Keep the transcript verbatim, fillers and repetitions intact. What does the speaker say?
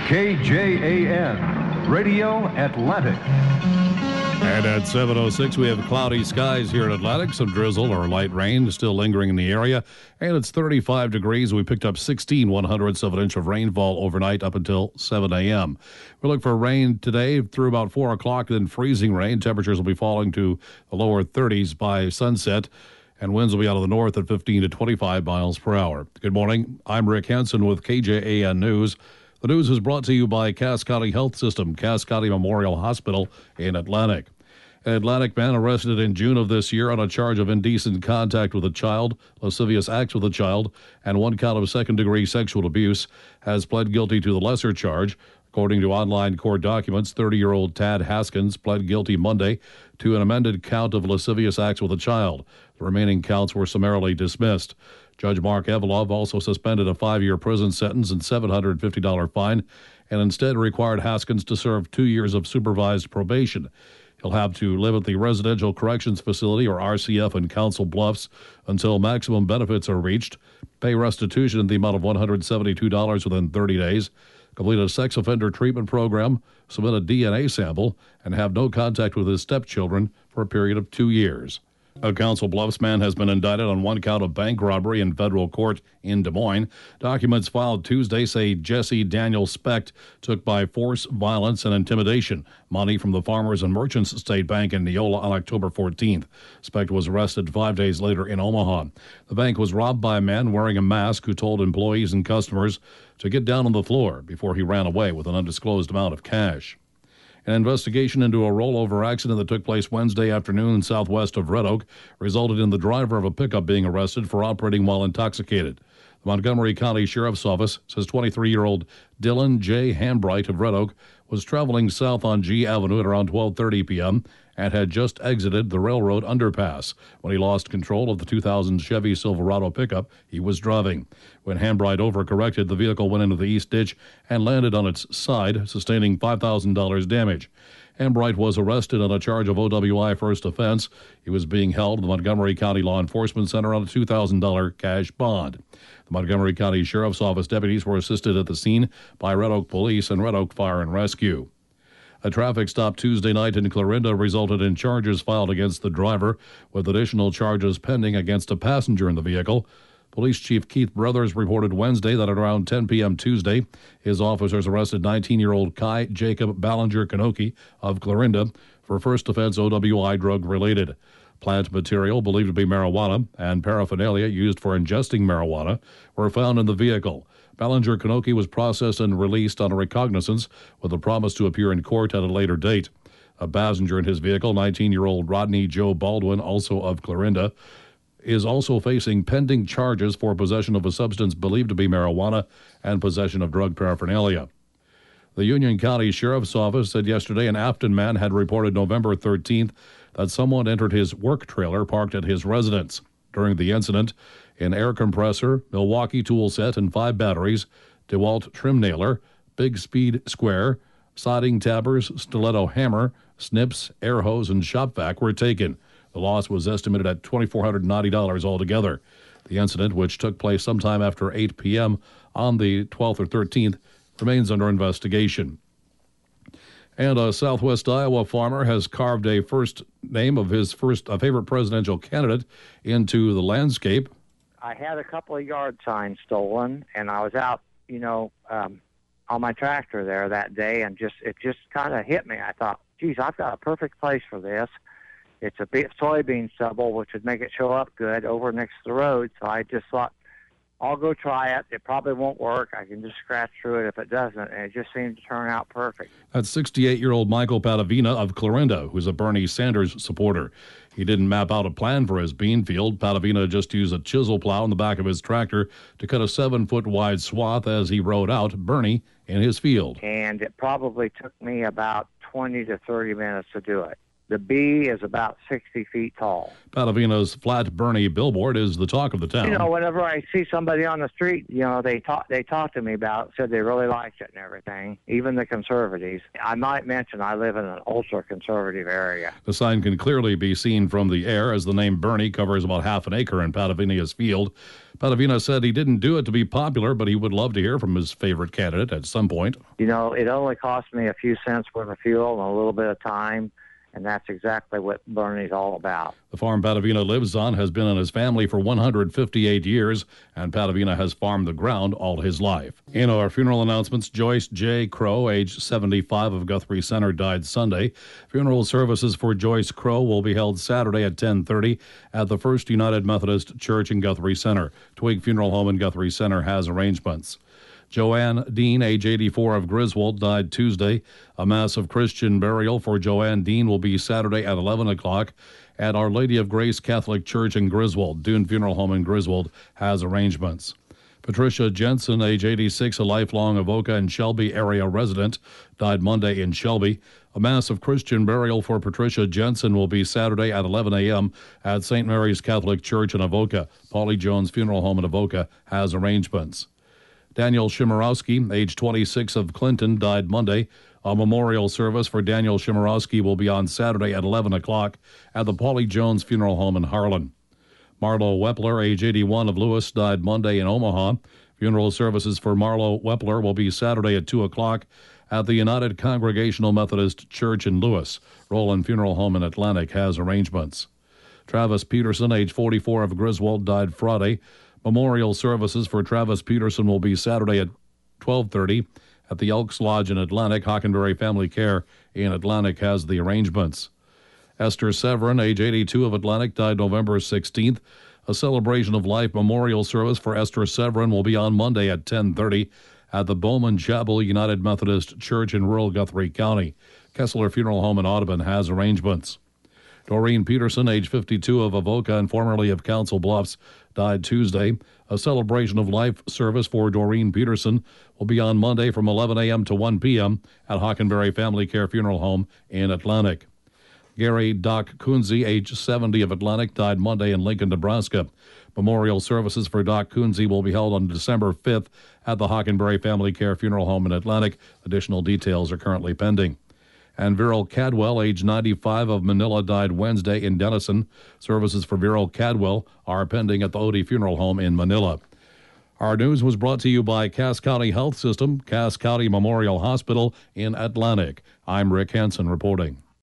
K J A N, Radio Atlantic. And at seven oh six, we have cloudy skies here in Atlantic. Some drizzle or light rain still lingering in the area. And it's thirty-five degrees. We picked up sixteen one hundredths of an inch of rainfall overnight up until seven a.m. We look for rain today through about four o'clock, then freezing rain. Temperatures will be falling to the lower thirties by sunset. And winds will be out of the north at fifteen to twenty-five miles per hour. Good morning. I'm Rick Hansen with K J A N News. The news is brought to you by Cass County Health System, Cass County Memorial Hospital in Atlantic. An Atlantic man arrested in June of this year on a charge of indecent contact with a child, lascivious acts with a child, and one count of second-degree sexual abuse has pled guilty to the lesser charge. According to online court documents, thirty-year-old Tad Haskins pled guilty Monday to an amended count of lascivious acts with a child. The remaining counts were summarily dismissed. Judge Mark Evelov also suspended a five-year prison sentence and seven hundred fifty dollars fine and instead required Haskins to serve two years of supervised probation. He'll have to live at the Residential Corrections Facility, or R C F, in Council Bluffs until maximum benefits are reached, pay restitution in the amount of one hundred seventy-two dollars within thirty days, complete a sex offender treatment program, submit a D N A sample, and have no contact with his stepchildren for a period of two years. A Council Bluffs man has been indicted on one count of bank robbery in federal court in Des Moines. Documents filed Tuesday say Jesse Daniel Specht took by force, violence, and intimidation money from the Farmers and Merchants State Bank in Neola on October fourteenth. Specht was arrested five days later in Omaha. The bank was robbed by a man wearing a mask who told employees and customers to get down on the floor before he ran away with an undisclosed amount of cash. An investigation into a rollover accident that took place Wednesday afternoon southwest of Red Oak resulted in the driver of a pickup being arrested for operating while intoxicated. The Montgomery County Sheriff's Office says twenty-three-year-old Dylan J. Hambright of Red Oak was traveling south on G Avenue at around twelve thirty p.m. and had just exited the railroad underpass when he lost control of the two thousand Chevy Silverado pickup he was driving. When Hambright overcorrected, the vehicle went into the east ditch and landed on its side, sustaining five thousand dollars damage. Hambright was arrested on a charge of O W I first offense. He was being held at the Montgomery County Law Enforcement Center on a two thousand dollars cash bond. The Montgomery County Sheriff's Office deputies were assisted at the scene by Red Oak Police and Red Oak Fire and Rescue. A traffic stop Tuesday night in Clarinda resulted in charges filed against the driver, with additional charges pending against a passenger in the vehicle. Police Chief Keith Brothers reported Wednesday that at around ten p.m. Tuesday, his officers arrested nineteen-year-old Kai Jacob Ballinger Kanoki of Clarinda for first offense O W I drug-related. Plant material believed to be marijuana and paraphernalia used for ingesting marijuana were found in the vehicle. Ballinger Kanoki was processed and released on a recognizance with a promise to appear in court at a later date. A passenger in his vehicle, nineteen-year-old Rodney Joe Baldwin, also of Clarinda, is also facing pending charges for possession of a substance believed to be marijuana and possession of drug paraphernalia. The Union County Sheriff's Office said yesterday an Afton man had reported November thirteenth that someone entered his work trailer parked at his residence. During the incident, an air compressor, Milwaukee tool set, and five batteries, DeWalt trim nailer, Big Speed square, siding tabbers, stiletto hammer, snips, air hose, and shop vac were taken. The loss was estimated at two thousand four hundred ninety dollars altogether. The incident, which took place sometime after eight p.m. on the twelfth or thirteenth, remains under investigation. And a Southwest Iowa farmer has carved a first name of his first a favorite presidential candidate into the landscape. I had a couple of yard signs stolen, and I was out, you know, um, on my tractor there that day, and just it just kind of hit me. I thought, geez, I've got a perfect place for this. It's a big soybean stubble, which would make it show up good over next to the road. So I just thought, I'll go try it. It probably won't work. I can just scratch through it if it doesn't, and it just seemed to turn out perfect. That's sixty-eight-year-old Michael Padavina of Clarinda, who's a Bernie Sanders supporter. He didn't map out a plan for his bean field. Padavina just used a chisel plow in the back of his tractor to cut a seven-foot wide swath as he rode out Bernie in his field. And it probably took me about twenty to thirty minutes to do it. The B is about sixty feet tall. Patavina's Flat Bernie billboard is the talk of the town. You know, whenever I see somebody on the street, you know, they talk they talk to me about it, said they really liked it and everything, even the conservatives. I might mention I live in an ultra-conservative area. The sign can clearly be seen from the air as the name Bernie covers about half an acre in Patavina's field. Patavina said he didn't do it to be popular, but he would love to hear from his favorite candidate at some point. You know, it only cost me a few cents worth of fuel and a little bit of time. And that's exactly what Bernie's all about. The farm Patavina lives on has been in his family for one hundred fifty-eight years, and Patavina has farmed the ground all his life. In our funeral announcements, Joyce J. Crow, age seventy-five, of Guthrie Center, died Sunday. Funeral services for Joyce Crow will be held Saturday at ten thirty at the First United Methodist Church in Guthrie Center. Twig Funeral Home in Guthrie Center has arrangements. Joanne Dean, age eighty-four, of Griswold, died Tuesday. A mass of Christian burial for Joanne Dean will be Saturday at eleven o'clock at Our Lady of Grace Catholic Church in Griswold. Dune Funeral Home in Griswold has arrangements. Patricia Jensen, age eighty-six, a lifelong Avoca and Shelby area resident, died Monday in Shelby. A mass of Christian burial for Patricia Jensen will be Saturday at eleven a.m. at Saint Mary's Catholic Church in Avoca. Polly Jones Funeral Home in Avoca has arrangements. Daniel Shimarowski, age twenty-six, of Clinton, died Monday. A memorial service for Daniel Shimarowski will be on Saturday at eleven o'clock at the Polly Jones Funeral Home in Harlan. Marlo Wepler, age eighty-one, of Lewis, died Monday in Omaha. Funeral services for Marlo Wepler will be Saturday at two o'clock at the United Congregational Methodist Church in Lewis. Roland Funeral Home in Atlantic has arrangements. Travis Peterson, age forty-four, of Griswold, died Friday. Memorial services for Travis Peterson will be Saturday at twelve thirty at the Elks Lodge in Atlantic. Hockenberry Family Care in Atlantic has the arrangements. Esther Severin, age eighty-two, of Atlantic, died November sixteenth. A celebration of life memorial service for Esther Severin will be on Monday at ten thirty at the Bowman Chapel United Methodist Church in rural Guthrie County. Kessler Funeral Home in Audubon has arrangements. Doreen Peterson, age fifty-two, of Avoca and formerly of Council Bluffs, died Tuesday. A celebration of life service for Doreen Peterson will be on Monday from eleven a.m. to one p.m. at Hockenberry Family Care Funeral Home in Atlantic. Gary Doc Kunze, age seventy, of Atlantic, died Monday in Lincoln, Nebraska. Memorial services for Doc Kunze will be held on December fifth at the Hockenberry Family Care Funeral Home in Atlantic. Additional details are currently pending. And Viral Cadwell, age ninety-five, of Manila, died Wednesday in Denison. Services for Viral Cadwell are pending at the Odie Funeral Home in Manila. Our news was brought to you by Cass County Health System, Cass County Memorial Hospital in Atlantic. I'm Rick Hansen reporting.